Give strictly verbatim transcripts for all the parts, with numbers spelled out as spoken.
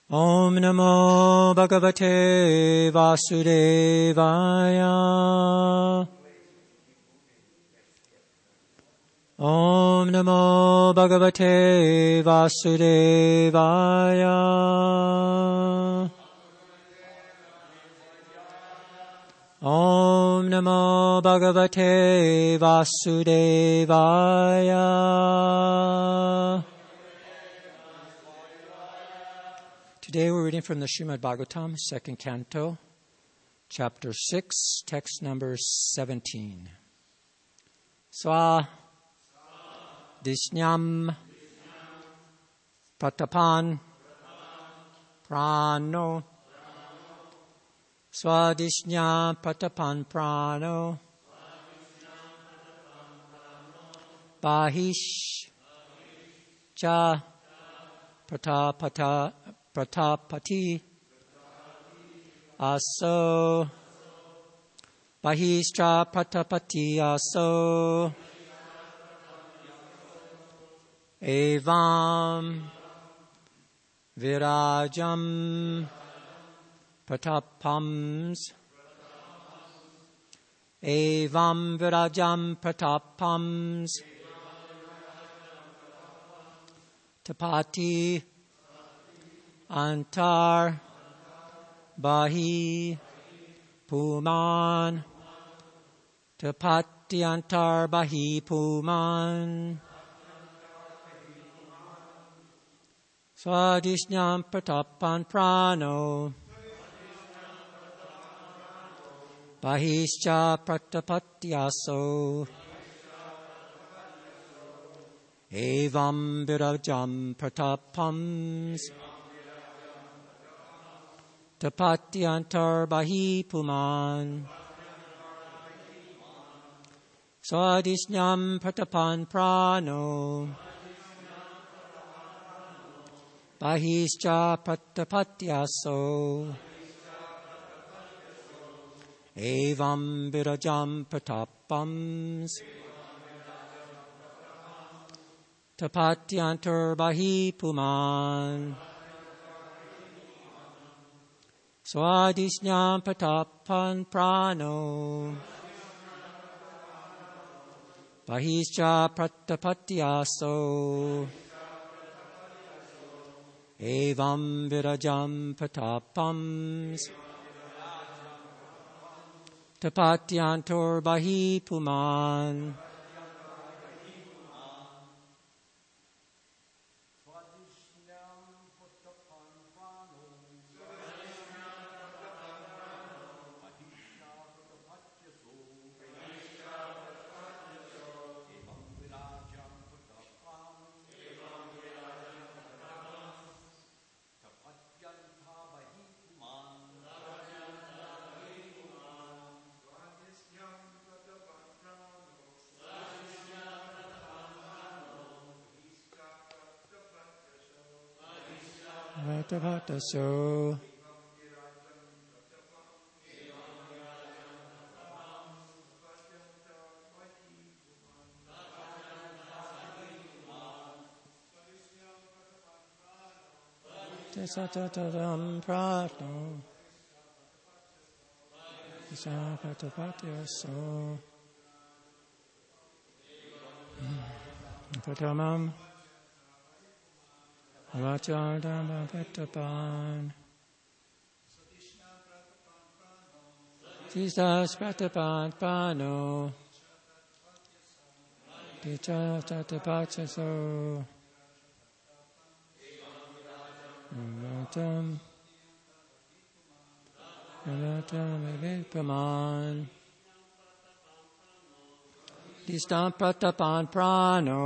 Om Namo Bhagavate Vasudevaya. Om Namo Bhagavate Vasudevaya. Om Namo Bhagavate Vasudevaya. Today we're reading from the Srimad Bhagavatam, second canto, chapter six, text number seventeen. Swa Dishnyam Pratapan Prano Swadishnya Pratapan Prano Bahish Cha Pratapata Pratapati Aso Bahishtra Pratapati Aso Evam Virajam Pratapams Evam Virajam Pratapams Tapati Antar Bahi Puman Tapati Antar Bahi Puman Swadishnyam Pratapan Prano Bahishcha Pratapatyaso Evam Virajam Pratapams Tapatyantar Bahi Puman Swadishnyam Pratapan Prano Bahishcha Pratapatyaso Evam Virajam Pratapams Tapatyantar Bahi Puman Swadishnyam Pratapan Prano Bahishcha Pratapatyaso Evam Virajam Pratapams Tapatyantar Bahi Puman Pratapataso Tisatatatam Pratno Tisapatapatyaso Pratamam Vachardama Pratapan Tisas Pratapan Pano Ticha Tatapatyaso Vatam Vatam Vipaman Tistam Pratapan Prano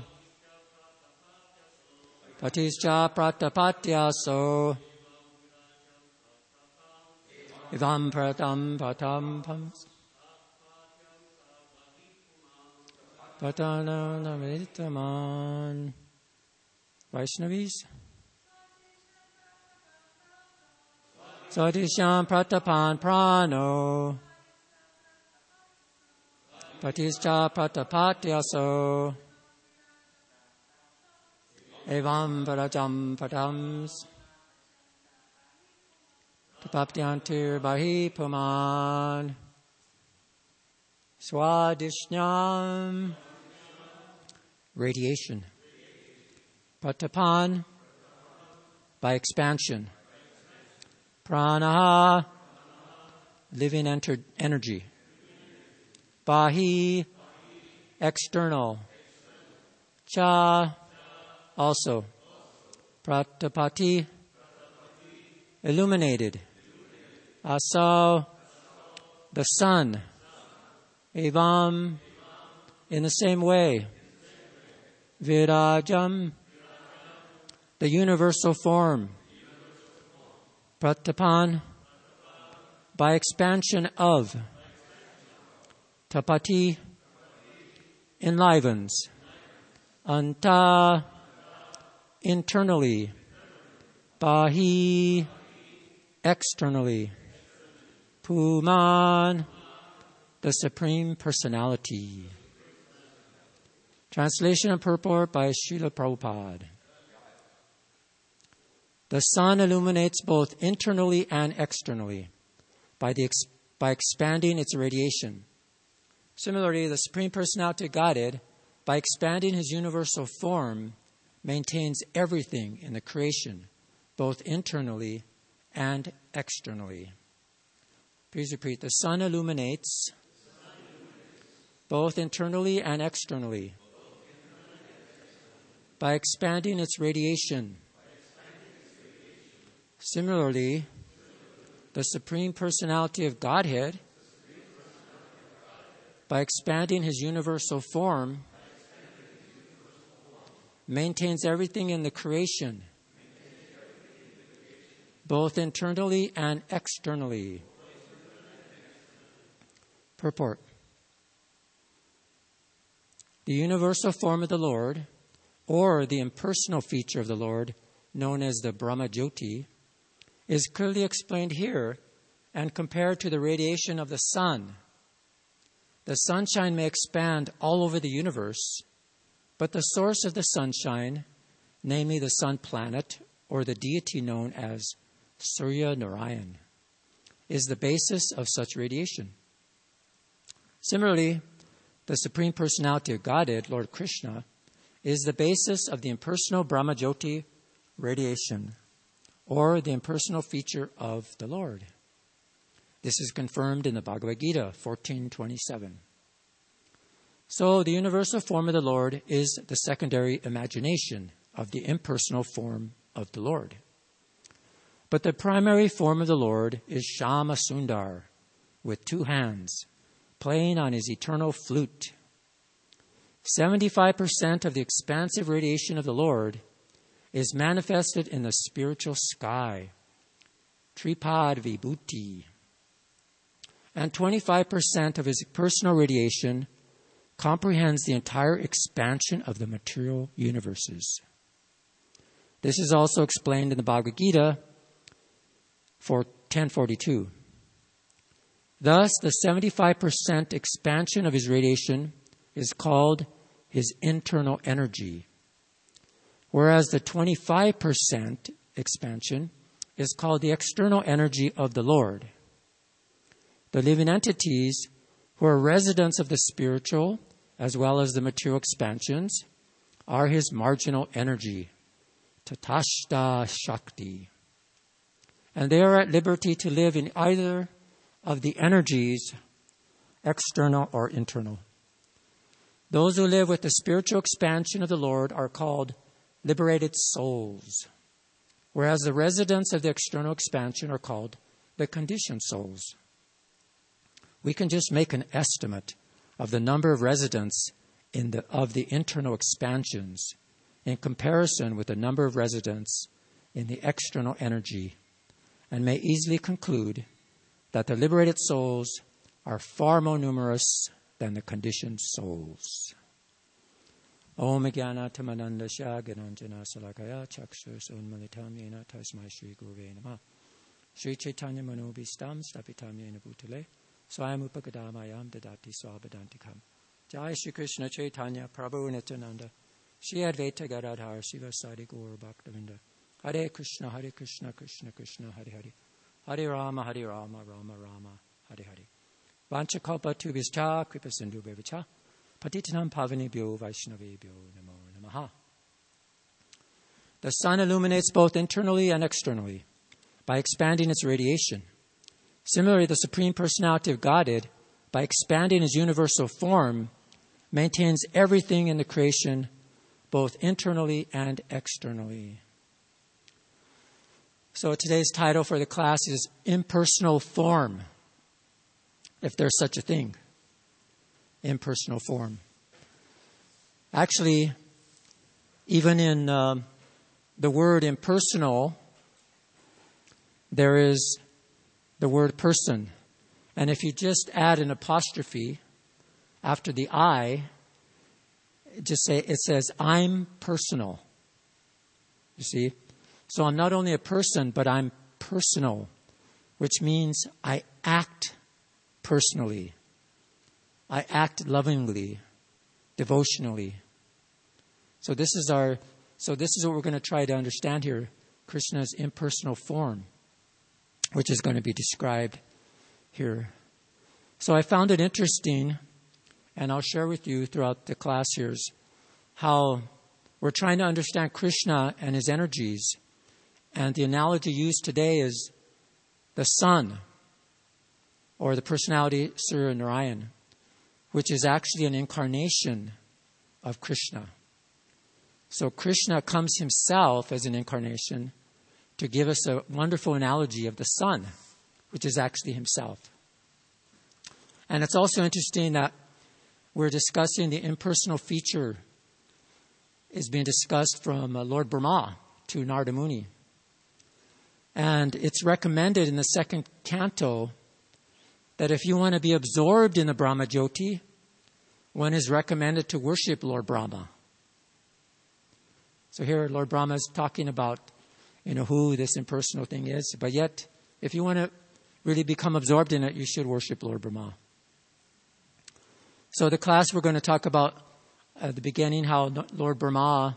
Patischa Pratapatyaso Evam Pratam Patam Pams Patana Navitaman Vaishnavis Sadishyam Pratapan Prano Patischa Pratapatyaso Evam Virajam Padams tapaptyantir bahi puman. Swadishnyam. Radiation. Pratapan. By expansion. Pranaha. Living enter- energy. Bahi. External. Cha. Also. Pratapati. Illuminated. Asau. The sun. Evam. In the same way. Virajam. The universal form. Pratapan. By expansion of. Tapati. Enlivens. Anta. Internally. Bahi. Externally. Puman. The Supreme Personality. Translation and purport by Srila Prabhupada. The sun illuminates both internally and externally by, the ex- by expanding its radiation. Similarly, the Supreme Personality of Godhead, by expanding His universal form, maintains everything in the creation, both internally and externally. Please repeat. The sun illuminates both internally and externally by expanding its radiation. Similarly, the Supreme Personality of Godhead, by expanding His universal form, maintains everything in the creation, both internally and externally. Purport. The universal form of the Lord, or the impersonal feature of the Lord, known as the Brahma Jyoti, is clearly explained here and compared to the radiation of the sun. The sunshine may expand all over the universe, but the source of the sunshine, namely the sun planet, or the deity known as Surya Narayan, is the basis of such radiation. Similarly, the Supreme Personality of Godhead, Lord Krishna, is the basis of the impersonal Brahma Jyoti radiation, or the impersonal feature of the Lord. This is confirmed in the Bhagavad Gita fourteen twenty-seven. So the universal form of the Lord is the secondary imagination of the impersonal form of the Lord. But the primary form of the Lord is Shama Sundar, with two hands, playing on his eternal flute. seventy-five percent of the expansive radiation of the Lord is manifested in the spiritual sky, Tripad Vibhuti. And twenty-five percent of his personal radiation comprehends the entire expansion of the material universes. This is also explained in the Bhagavad Gita for ten forty-two. Thus, the seventy-five percent expansion of his radiation is called his internal energy, whereas the twenty-five percent expansion is called the external energy of the Lord. The living entities who are residents of the spiritual as well as the material expansions are his marginal energy, Tatashta Shakti. And they are at liberty to live in either of the energies, external or internal. Those who live with the spiritual expansion of the Lord are called liberated souls, whereas the residents of the external expansion are called the conditioned souls. We can just make an estimate of the number of residents in the, of the internal expansions in comparison with the number of residents in the external energy, and may easily conclude that the liberated souls are far more numerous than the conditioned souls. Om Jnana Tamananda Shagananjana Salakaya Chakshus Unmalitam Yena Tasmai Shri Guruve Namah Shri Chaitanya Manobhistam Stapitam Yena Bhutale Swayam Upakadamayam Dadati Swabadantikam Jai Shri Krishna Chaitanya Prabhu Nityananda Shri Advaita Gadadhar Shiva Sadi Gaur Bhaktavinda Hare Krishna Hare Krishna Krishna Krishna Hare Hare Hare Rama, Hare Rama, Rama Rama, Hare Hare. Vanchakalpa tubhischa, kripa sindhubhyavicha, patitanam pavanebhyo vaishnavebhyo namo namaha. The sun illuminates both internally and externally by expanding its radiation. Similarly, the Supreme Personality of Godhead, by expanding His universal form, maintains everything in the creation, both internally and externally. So today's title for the class is Impersonal Form, if there's such a thing. Impersonal form. Actually, even in um, the word impersonal, there is the word person. And if you just add an apostrophe after the I, just say, it says, I'm personal. You see? So I'm not only a person, but I'm personal, which means I act personally. I act lovingly, devotionally. So this is our, so this is what we're going to try to understand here, Krishna's impersonal form, which is going to be described here. So I found it interesting, and I'll share with you throughout the class here, how we're trying to understand Krishna and his energies. And the analogy used today is the sun, or the personality Surya Narayan, which is actually an incarnation of Krishna. So Krishna comes himself as an incarnation to give us a wonderful analogy of the sun, which is actually himself. And it's also interesting that we're discussing the impersonal feature is being discussed from uh, Lord Brahma to Narada Muni. And it's recommended in the second canto that if you want to be absorbed in the Brahma Jyoti, one is recommended to worship Lord Brahma. So here Lord Brahma is talking about, you know, who this impersonal thing is. But yet, if you want to really become absorbed in it, you should worship Lord Brahma. So the class we're going to talk about at the beginning how Lord Brahma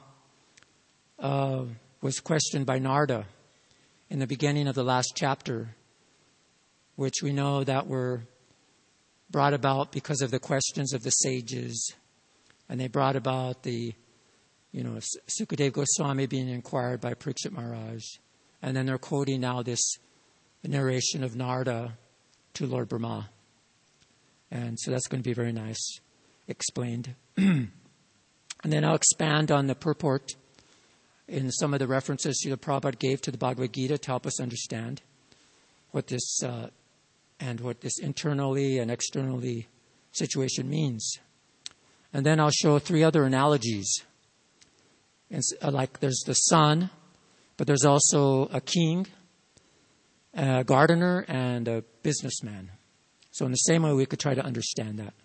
uh, was questioned by Narada in the beginning of the last chapter, which we know that were brought about because of the questions of the sages. And they brought about the, you know, Sukadeva Goswami being inquired by Parikshit Maharaj. And then they're quoting now this narration of Narada to Lord Brahma. And so that's going to be very nice explained. And then I'll expand on the purport in some of the references Srila Prabhupada gave to the Bhagavad Gita to help us understand what this uh, and what this internally and externally situation means. And then I'll show three other analogies. And, uh, like there's the sun, but there's also a king, a gardener, and a businessman. So in the same way, we could try to understand that.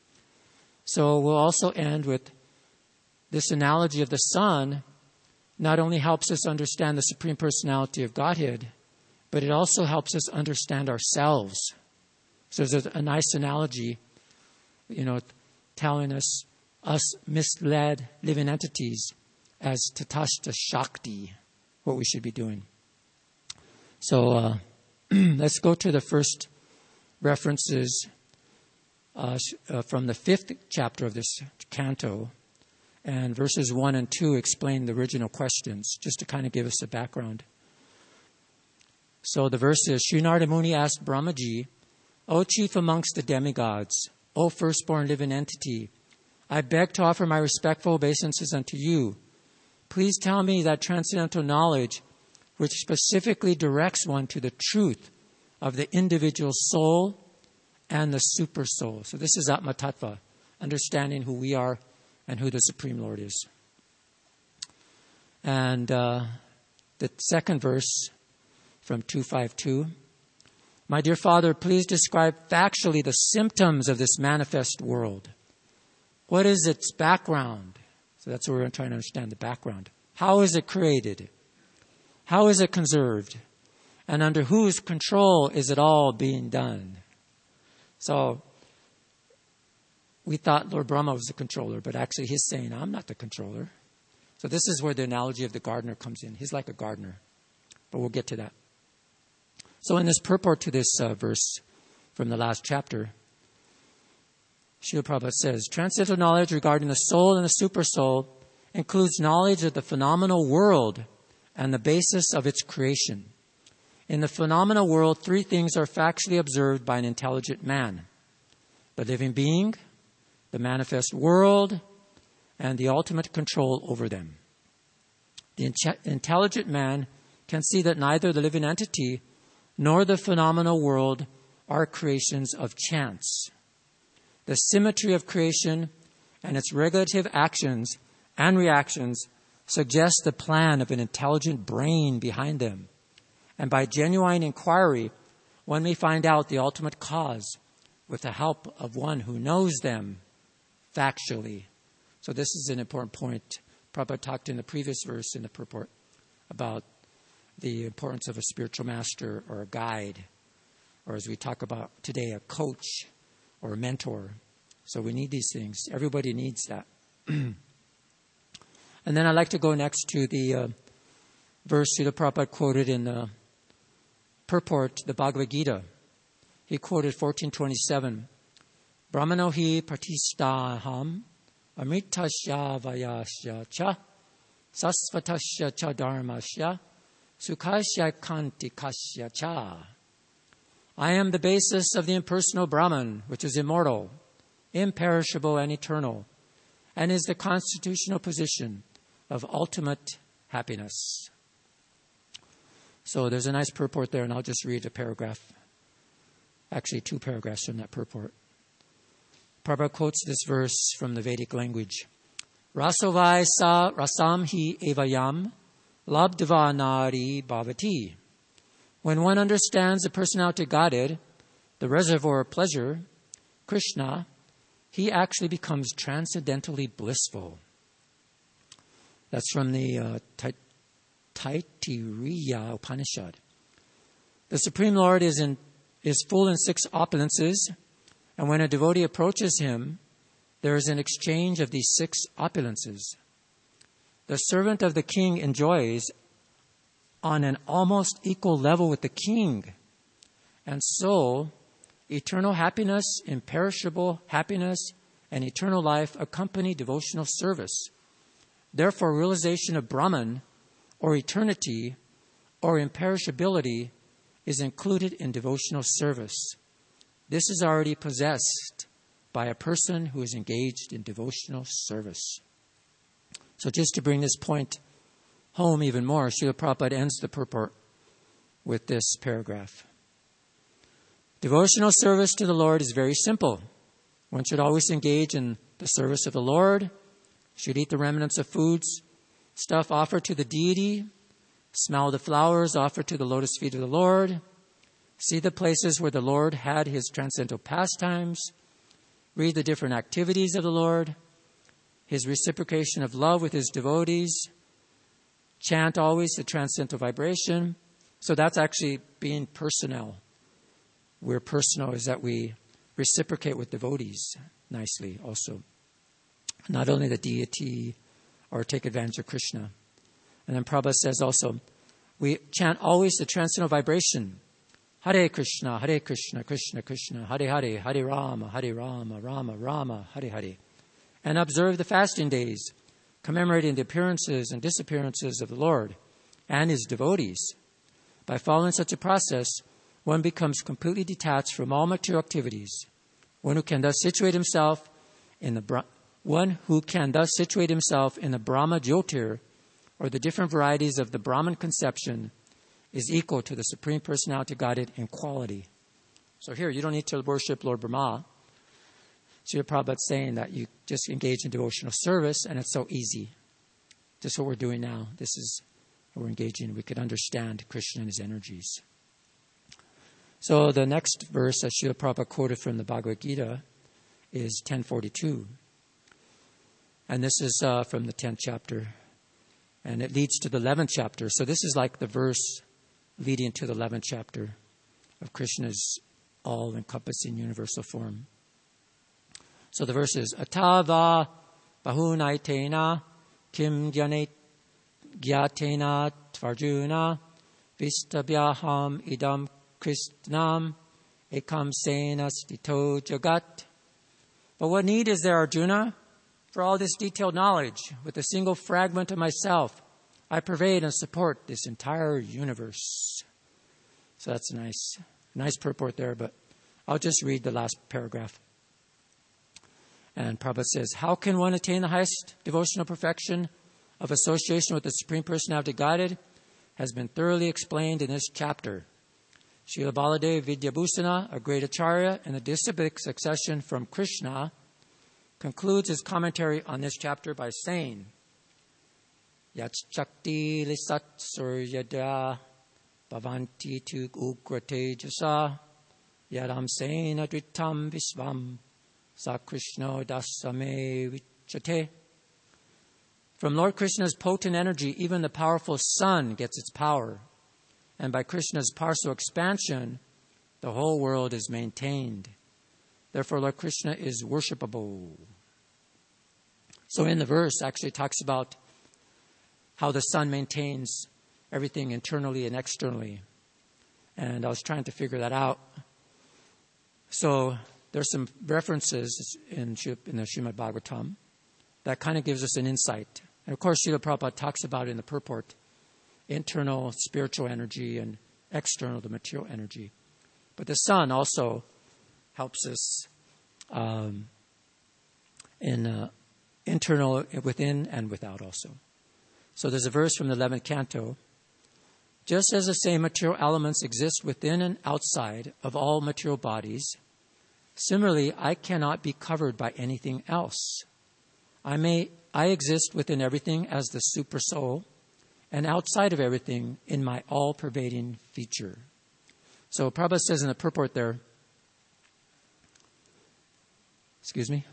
So we'll also end with this analogy of the sun. Not only helps us understand the Supreme Personality of Godhead, but it also helps us understand ourselves. So there's a, a nice analogy, you know, telling us, us misled living entities as Tatashta Shakti, what we should be doing. So uh, let's go to the first references uh, uh, from the fifth chapter of this canto. And verses one and two explain the original questions, just to kind of give us a background. So the verse is, Sri Narada Muni asked Brahmaji, O chief amongst the demigods, O firstborn living entity, I beg to offer my respectful obeisances unto you. Please tell me that transcendental knowledge which specifically directs one to the truth of the individual soul and the super soul. So this is Atma Tattva, understanding who we are and who the Supreme Lord is. And uh, the second verse from two fifty-two. My dear Father, please describe factually the symptoms of this manifest world. What is its background? So that's what we're trying to understand, the background. How is it created? How is it conserved? And under whose control is it all being done? So we thought Lord Brahma was the controller, but actually he's saying, I'm not the controller. So this is where the analogy of the gardener comes in. He's like a gardener, but we'll get to that. So in this purport to this uh, verse from the last chapter, Srila Prabhupada says, transcendental knowledge regarding the soul and the supersoul includes knowledge of the phenomenal world and the basis of its creation. In the phenomenal world, three things are factually observed by an intelligent man: the living being, the manifest world, and the ultimate control over them. The in- intelligent man can see that neither the living entity nor the phenomenal world are creations of chance. The symmetry of creation and its regulative actions and reactions suggest the plan of an intelligent brain behind them. And by genuine inquiry, one may find out the ultimate cause with the help of one who knows them factually. So this is an important point. Prabhupada talked in the previous verse in the purport about the importance of a spiritual master or a guide, or as we talk about today, a coach or a mentor. So we need these things. Everybody needs that. And then I'd like to go next to the uh, verse Srila Prabhupada quoted in the purport, the Bhagavad Gita. He quoted fourteen twenty-seven, Brahmano hi pratisthaham amritasya vayasya cha sasvatasya cha dharmasya sukhasya kantikasya cha. I am the basis of the impersonal Brahman, which is immortal, imperishable, and eternal, and is the constitutional position of ultimate happiness. So there's a nice purport there, and I'll just read a paragraph. Actually, two paragraphs from that purport. Prabhupada quotes this verse from the Vedic language. Rasovai sa rasam hi evayam labdva nari bhavati. When one understands the personality of Godhead, the reservoir of pleasure, Krishna, he actually becomes transcendently blissful. That's from the uh, Taittiriya Upanishad. The Supreme Lord is in is full in six opulences, and when a devotee approaches him, there is an exchange of these six opulences. The servant of the king enjoys on an almost equal level with the king. And so, eternal happiness, imperishable happiness, and eternal life accompany devotional service. Therefore, realization of Brahman, or eternity, or imperishability, is included in devotional service. This is already possessed by a person who is engaged in devotional service. So just to bring this point home even more, Srila Prabhupada ends the purport with this paragraph. Devotional service to the Lord is very simple. One should always engage in the service of the Lord, should eat the remnants of foods, stuff offered to the deity, smell the flowers offered to the lotus feet of the Lord, see the places where the Lord had his transcendental pastimes, read the different activities of the Lord, his reciprocation of love with his devotees, chant always the transcendental vibration. So that's actually being personal. We're personal is that we reciprocate with devotees nicely also. Not only the deity or take advantage of Krishna. And then Prabhupada says also, we chant always the transcendental vibration. Hare Krishna, Hare Krishna, Krishna Krishna, Hare Hare, Hare Rama, Hare Rama, Rama Rama, Hare Hare. And observe the fasting days, commemorating the appearances and disappearances of the Lord and his devotees. By following such a process, one becomes completely detached from all material activities. One who can thus situate himself in the one who can thus situate himself in the Brahma Jyotir, or the different varieties of the Brahman conception, is equal to the Supreme Personality of Godhead in quality. So here, you don't need to worship Lord Brahma. Srila Prabhupada's saying that you just engage in devotional service, and it's so easy. Just what we're doing now. This is what we're engaging in. We could understand Krishna and his energies. So the next verse that Srila Prabhupada quoted from the Bhagavad Gita is ten forty-two. And this is uh, from the tenth chapter. And it leads to the eleventh chapter. So this is like the verse leading to the eleventh chapter of Krishna's all-encompassing universal form. So the verse is, Atava bahunaitena kim gyane gyatena tvarjuna vistabhyaham idam Krishnam ekam sena stito jagat. But what need is there, Arjuna, for all this detailed knowledge? With a single fragment of myself, I pervade and support this entire universe. So that's a nice, nice purport there, but I'll just read the last paragraph. And Prabhupada says, how can one attain the highest devotional perfection of association with the Supreme Personality of Godhead has been thoroughly explained in this chapter. Srila Baladev Vidyabhusana, a great acharya in the disciplic succession from Krishna, concludes his commentary on this chapter by saying, Yat Shakti Lisat Suryada Bhavanti Tu Ugrate Jasa Yadam Sena Dritam Visvam Sa Krishna Dasame Vichate. From Lord Krishna's potent energy, even the powerful sun gets its power. And by Krishna's partial expansion, the whole world is maintained. Therefore, Lord Krishna is worshipable. So in the verse, actually talks about how the sun maintains everything internally and externally. And I was trying to figure that out. So there's some references in, in the Srimad Bhagavatam that kind of gives us an insight. And of course, Srila Prabhupada talks about it in the purport, internal spiritual energy and external, the material energy. But the sun also helps us um, in uh, internal, within and without also. So there's a verse from the eleventh canto. Just as the same material elements exist within and outside of all material bodies, similarly, I cannot be covered by anything else. I may I exist within everything as the super soul, and outside of everything in my all-pervading feature. So Prabhupada says in the purport there, excuse me?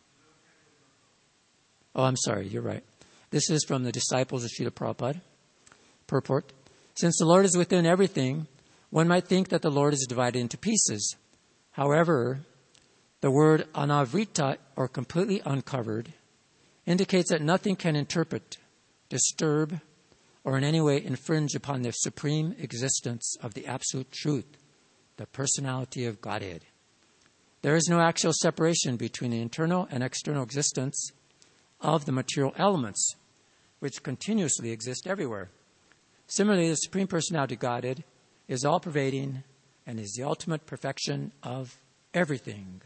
Oh, I'm sorry, you're right. This is from the disciples of Srila Prabhupada. Purport. Since the Lord is within everything, one might think that the Lord is divided into pieces. However, the word anavrita, or completely uncovered, indicates that nothing can interpret, disturb, or in any way infringe upon the supreme existence of the absolute truth, the personality of Godhead. There is no actual separation between the internal and external existence of the material elements, which continuously exist everywhere. Similarly, the Supreme Personality of Godhead is all-pervading and is the ultimate perfection of everything.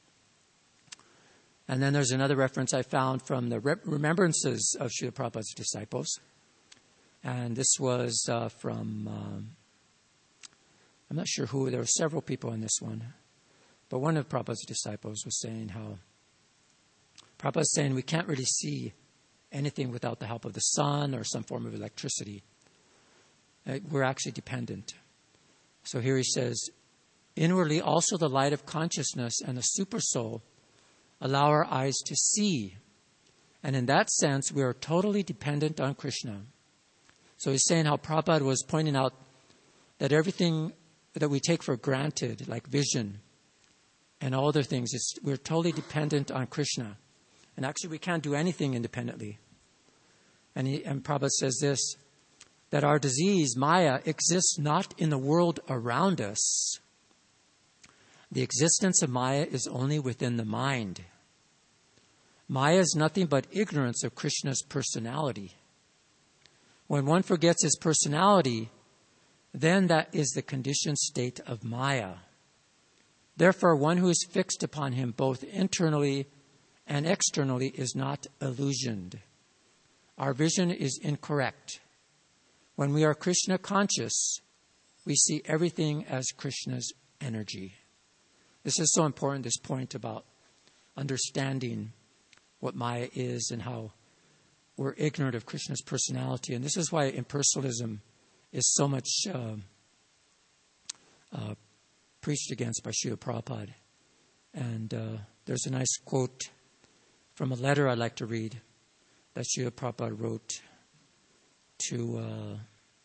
And then there's another reference I found from the remembrances of Srila Prabhupada's disciples. And this was uh, from, um, I'm not sure who, there were several people in this one. But one of Prabhupada's disciples was saying how, Prabhupada's saying we can't really see anything without the help of the sun or some form of electricity. Uh, we're actually dependent. So here he says, inwardly also the light of consciousness and the super soul allow our eyes to see. And in that sense, we are totally dependent on Krishna. So he's saying how Prabhupada was pointing out that everything that we take for granted, like vision and all other things, is we're totally dependent on Krishna. And actually, we can't do anything independently. And, he, and Prabhupada says this, that our disease, Maya, exists not in the world around us. The existence of Maya is only within the mind. Maya is nothing but ignorance of Krishna's personality. When one forgets his personality, then that is the conditioned state of Maya. Therefore, one who is fixed upon him both internally and externally is not illusioned. Our vision is incorrect. When we are Krishna conscious, we see everything as Krishna's energy. This is so important, this point about understanding what Maya is and how we're ignorant of Krishna's personality. And this is why impersonalism is so much uh, uh, preached against by Srila Prabhupada. And uh, there's a nice quote from a letter I'd like to read that Srila Prabhupada wrote to uh,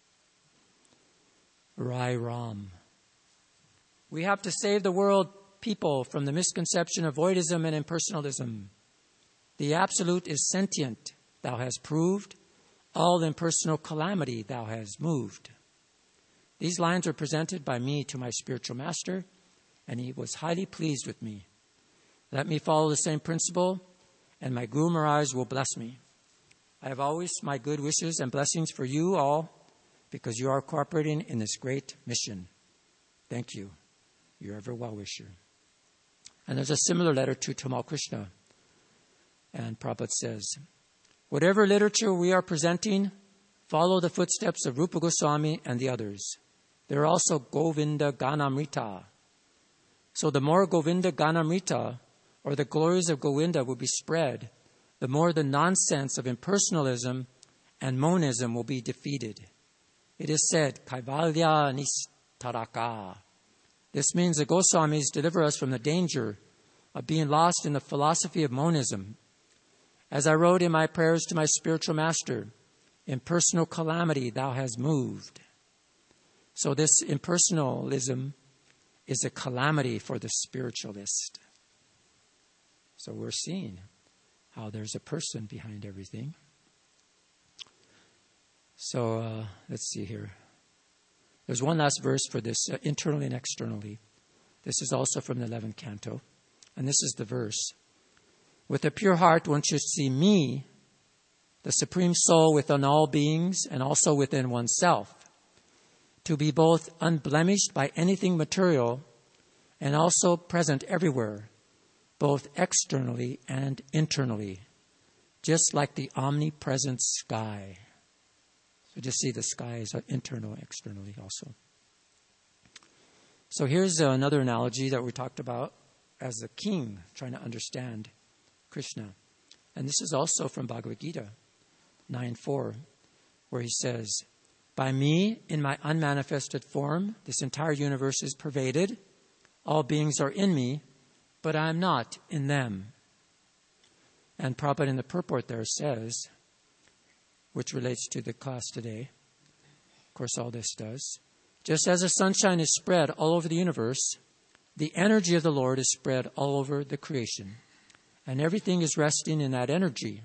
Rai Ram. We have to save the world people from the misconception of voidism and impersonalism. The Absolute is sentient, thou hast proved. All impersonal calamity thou hast moved. These lines were presented by me to my spiritual master, and he was highly pleased with me. Let me follow the same principle, and my Guru Maharaj will bless me. I have always my good wishes and blessings for you all, because you are cooperating in this great mission. Thank you, your ever well-wisher. And there's a similar letter to Tamal Krishna. And Prabhupada says, whatever literature we are presenting, follow the footsteps of Rupa Goswami and the others. There are also Govinda Ganamrita. So the more Govinda Ganamrita, or the glories of Govinda, will be spread, the more the nonsense of impersonalism and monism will be defeated. It is said, Kaivalya Nistaraka. This means the Goswamis deliver us from the danger of being lost in the philosophy of monism. As I wrote in my prayers to my spiritual master, impersonal calamity thou hast moved. So this impersonalism is a calamity for the spiritualist. So we're seeing how there's a person behind everything. So uh, let's see here. There's one last verse for this, uh, internally and externally. This is also from the eleventh canto. And this is the verse. With a pure heart, one should see me, the Supreme Soul within all beings and also within oneself, to be both unblemished by anything material and also present everywhere, both externally and internally, just like the omnipresent sky. So just see the sky is internal and externally also. So here's another analogy that we talked about as a king trying to understand Krishna. And this is also from Bhagavad Gita nine four, where he says, by me, in my unmanifested form, this entire universe is pervaded. All beings are in me, but I am not in them. And Prabhupada in the purport there says, which relates to the class today, of course all this does, just as the sunshine is spread all over the universe, the energy of the Lord is spread all over the creation. And everything is resting in that energy.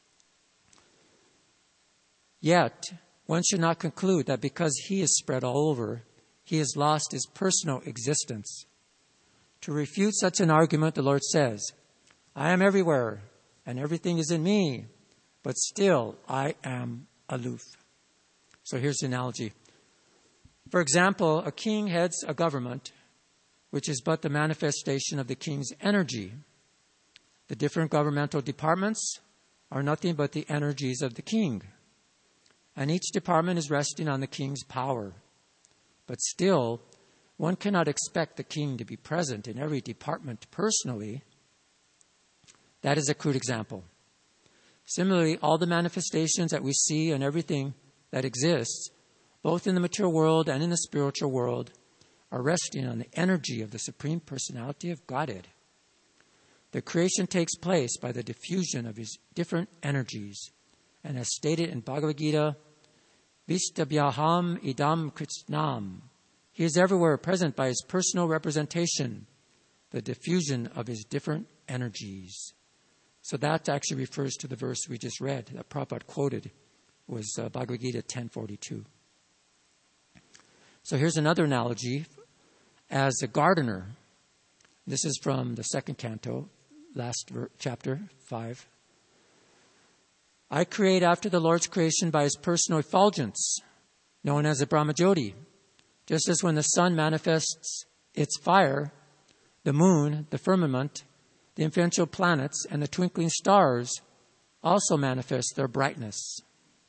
Yet, one should not conclude that because he is spread all over, he has lost his personal existence. To refute such an argument, the Lord says, I am everywhere, and everything is in me, but still I am aloof. So here's the analogy. For example, a king heads a government, which is but the manifestation of the king's energy. The different governmental departments are nothing but the energies of the king. And each department is resting on the king's power. But still, one cannot expect the king to be present in every department personally. That is a crude example. Similarly, all the manifestations that we see and everything that exists, both in the material world and in the spiritual world, are resting on the energy of the Supreme Personality of Godhead. The creation takes place by the diffusion of his different energies. And as stated in Bhagavad Gita, Vishtabhyaham idam Krishnam. He is everywhere present by his personal representation, the diffusion of his different energies. So that actually refers to the verse we just read that Prabhupada quoted, was uh, Bhagavad Gita ten forty-two. So here's another analogy. As a gardener, this is from the second canto, last ver- chapter, five. I create after the Lord's creation by his personal effulgence, known as the Brahmajyoti. Just as when the sun manifests its fire, the moon, the firmament, the influential planets, and the twinkling stars also manifest their brightness.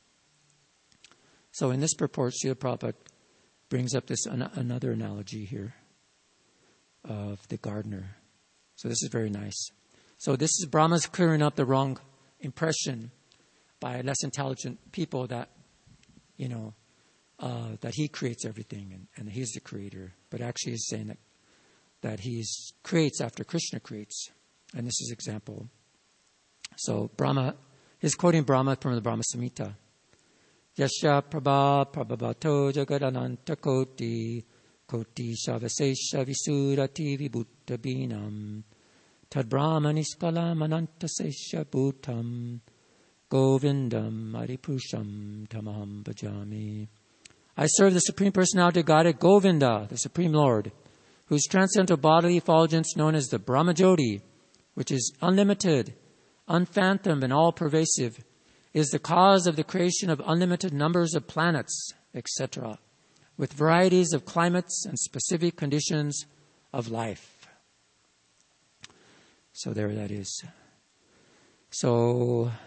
So in this purport, Srila Prabhupada brings up this an- another analogy here of the gardener. So this is very nice. So this is Brahma's clearing up the wrong impression by less intelligent people that, you know, uh, that he creates everything and, and he's the creator. But actually he's saying that, that he creates after Krishna creates. And this is example. So Brahma, he's quoting Brahma from the Brahma Samhita. Yasha prabha prabhavato jagadananta koti koti shavasesha visurati vibhutta binam tad brahma niskalam ananta sesha bhutam govindam aripurusham tamaham bhajami. I serve the Supreme Personality of Godhead, Govinda, the Supreme Lord, whose transcendental bodily effulgence known as the Brahmajyoti, which is unlimited, unphantomed, and all-pervasive, is the cause of the creation of unlimited numbers of planets, et cetera, with varieties of climates and specific conditions of life. So there that is. So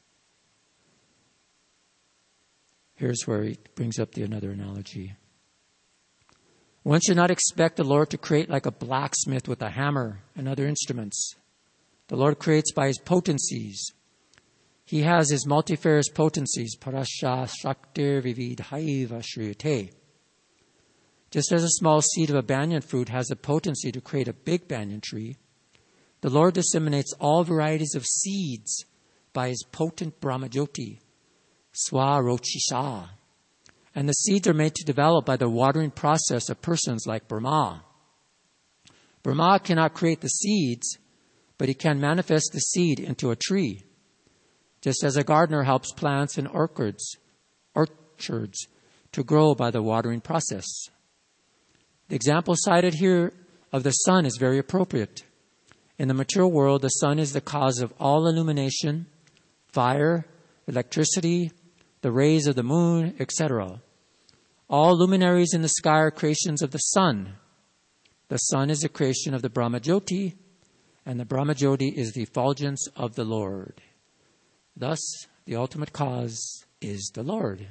here's where he brings up the another analogy. One should not expect the Lord to create like a blacksmith with a hammer and other instruments. The Lord creates by his potencies. He has his multifarious potencies, parasha shaktir vividhaiva shriyate. Just as a small seed of a banyan fruit has the potency to create a big banyan tree, the Lord disseminates all varieties of seeds by his potent Brahmajyoti, Swarochisha. And the seeds are made to develop by the watering process of persons like Brahma. Brahma cannot create the seeds, but he can manifest the seed into a tree, just as a gardener helps plants and orchards, orchards to grow by the watering process. The example cited here of the sun is very appropriate. In the material world, the sun is the cause of all illumination, fire, electricity, the rays of the moon, et cetera. All luminaries in the sky are creations of the sun. The sun is a creation of the Brahmajyoti, and the Brahmajyoti is the effulgence of the Lord. Thus, the ultimate cause is the Lord.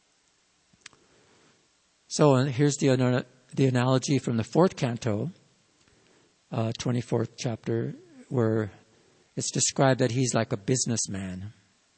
So here's the, the analogy from the fourth canto, uh, twenty-fourth chapter, where it's described that he's like a businessman.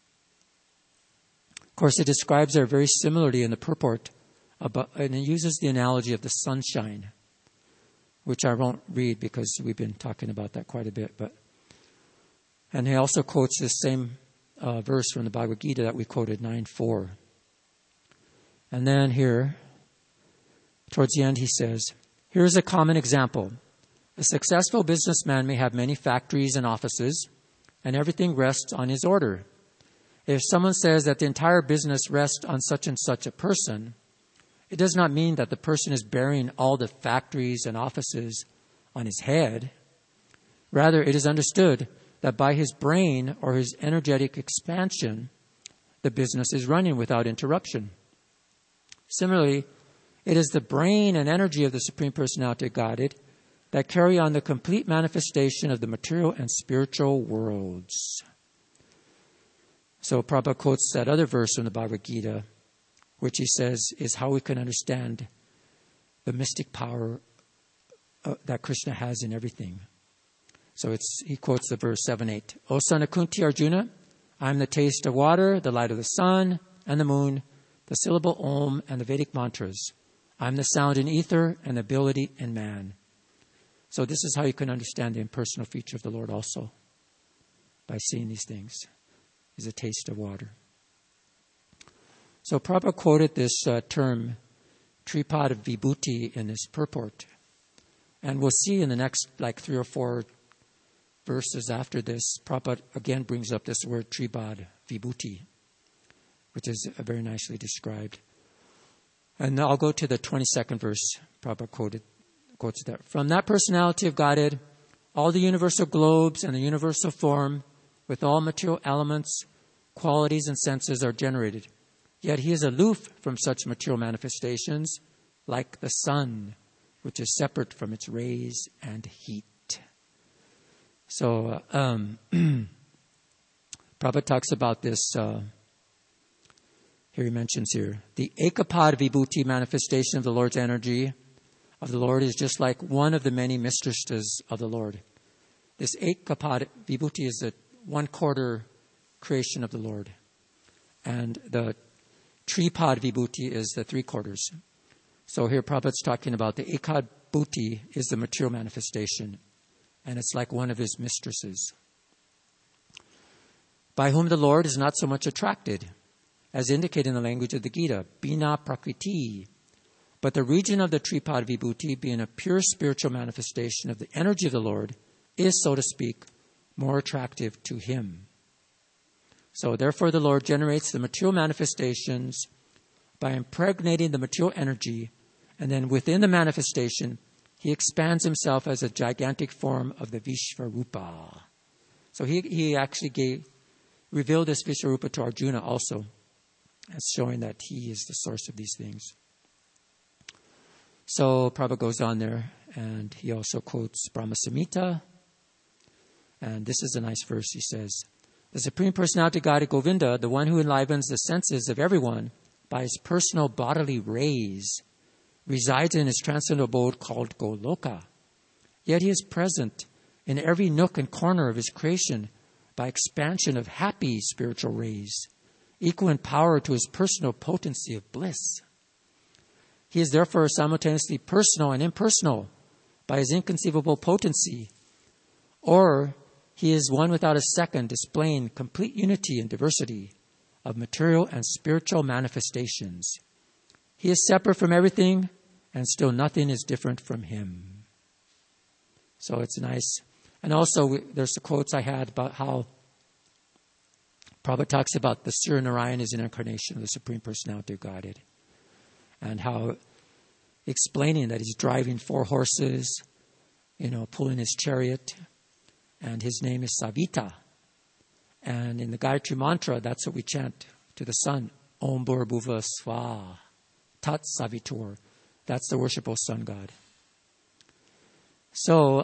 Of course, it describes there very similarly in the purport, about, and it uses the analogy of the sunshine, which I won't read because we've been talking about that quite a bit. But and he also quotes this same uh, verse from the Bhagavad Gita that we quoted, nine four. And then here, towards the end, he says, here's a common example. A successful businessman may have many factories and offices, and everything rests on his order. If someone says that the entire business rests on such and such a person, it does not mean that the person is bearing all the factories and offices on his head. Rather, it is understood that by his brain or his energetic expansion, the business is running without interruption. Similarly, it is the brain and energy of the Supreme Personality of Godhead that carry on the complete manifestation of the material and spiritual worlds. So Prabhupada quotes that other verse from the Bhagavad Gita, which he says is how we can understand the mystic power uh, that Krishna has in everything. So it's he quotes the verse seven eight. O son of Kunti Arjuna, I am the taste of water, the light of the sun and the moon, the syllable Om and the Vedic mantras. I am the sound in ether and the ability in man. So this is how you can understand the impersonal feature of the Lord also, by seeing these things. Is a taste of water. So Prabhupada quoted this uh, term, Tripad Vibhuti, in his purport. And we'll see in the next like three or four verses after this, Prabhupada again brings up this word Tripad Vibhuti, which is uh, very nicely described. And I'll go to the twenty-second verse. Prabhupada quoted, quotes that. From that personality of Godhead, all the universal globes and the universal form, with all material elements, qualities, and senses are generated. Yet he is aloof from such material manifestations, like the sun, which is separate from its rays and heat. So, uh, um, Prabhupada talks about this, uh, here he mentions here, the Ekapad Vibhuti manifestation of the Lord's energy of the Lord is just like one of the many mistresses of the Lord. This Ekapad Vibhuti is the one quarter creation of the Lord. And the Tripad Vibhuti is the three quarters. So here Prabhupada's talking about the Ekad Bhuti is the material manifestation. And it's like one of his mistresses, by whom the Lord is not so much attracted, as indicated in the language of the Gita, Bina Prakriti. But the region of the Tripad Vibhuti, being a pure spiritual manifestation of the energy of the Lord, is, so to speak, more attractive to him. So therefore the Lord generates the material manifestations by impregnating the material energy, and then within the manifestation, he expands himself as a gigantic form of the Vishvarupa. So he, he actually gave, revealed this Vishvarupa to Arjuna also, as showing that he is the source of these things. So Prabhupada goes on there, and he also quotes Brahma Samhita. And this is a nice verse. He says, the Supreme Personality of Godhead Govinda, the one who enlivens the senses of everyone by his personal bodily rays, resides in his transcendental abode called Goloka. Yet he is present in every nook and corner of his creation by expansion of happy spiritual rays, equal in power to his personal potency of bliss. He is therefore simultaneously personal and impersonal by his inconceivable potency, or he is one without a second, displaying complete unity and diversity of material and spiritual manifestations. He is separate from everything, and still nothing is different from him. So it's nice. And also, we, there's the quotes I had about how Prabhupada talks about the Surya Narayan is an incarnation of the Supreme Personality of Godhead. And how explaining that he's driving four horses, you know, pulling his chariot, and his name is Savita. And in the Gayatri Mantra, that's what we chant to the sun. Om Bhurabhuva Swaha Tat Savitur. That's the worshipful sun god. So,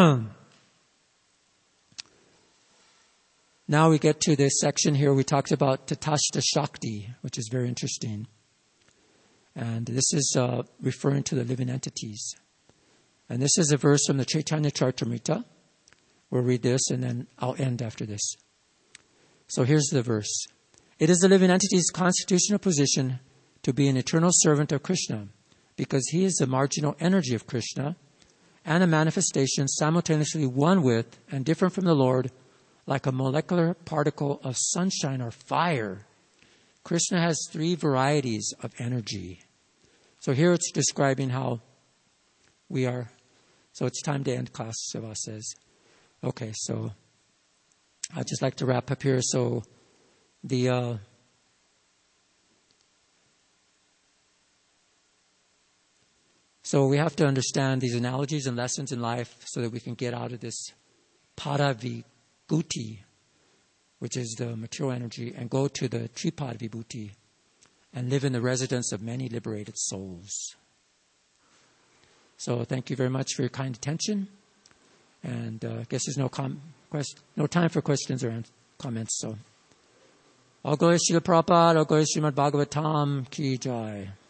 now we get to this section here. We talked about Tatashta Shakti, which is very interesting. And this is uh, referring to the living entities. And this is a verse from the Chaitanya Charitamrita. We'll read this and then I'll end after this. So here's the verse. It is the living entity's constitutional position to be an eternal servant of Krishna, because he is the marginal energy of Krishna and a manifestation simultaneously one with and different from the Lord, like a molecular particle of sunshine or fire. Krishna has three varieties of energy. So here it's describing how we are. So it's time to end class, Siva says. Okay, so I'd just like to wrap up here. So the uh, so we have to understand these analogies and lessons in life so that we can get out of this pada vibhuti, which is the material energy, and go to the tripad vibhuti and live in the residence of many liberated souls. So thank you very much for your kind attention. And uh, I guess there's no com- quest- no time for questions or comments. So, all glory Srila Prabhupada, all glory Srimad Bhagavatam ki jai.